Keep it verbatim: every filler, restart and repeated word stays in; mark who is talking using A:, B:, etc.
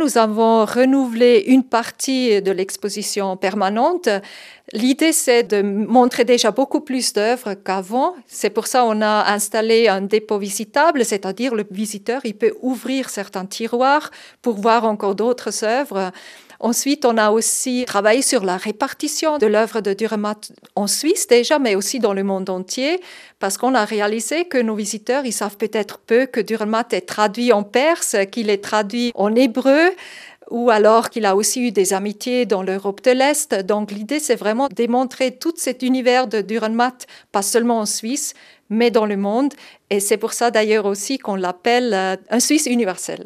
A: nous avons renouvelé une partie de l'exposition permanente. L'idée, c'est de montrer déjà beaucoup plus d'œuvres qu'avant. C'est pour ça qu'on a installé un dépôt visitable, c'est-à-dire le visiteur il peut ouvrir certains tiroirs pour voir encore d'autres œuvres. Ensuite, on a aussi travaillé sur la répartition de l'œuvre de Dürrenmatt en Suisse déjà, mais aussi dans le monde entier, parce qu'on a réalisé que nos visiteurs, ils savent peut-être peu que Dürrenmatt est traduit en perse, qu'il est traduit en hébreu, ou alors qu'il a aussi eu des amitiés dans l'Europe de l'Est. Donc l'idée, c'est vraiment de démontrer tout cet univers de Dürrenmatt, pas seulement en Suisse, mais dans le monde. Et c'est pour ça d'ailleurs aussi qu'on l'appelle un Suisse universel.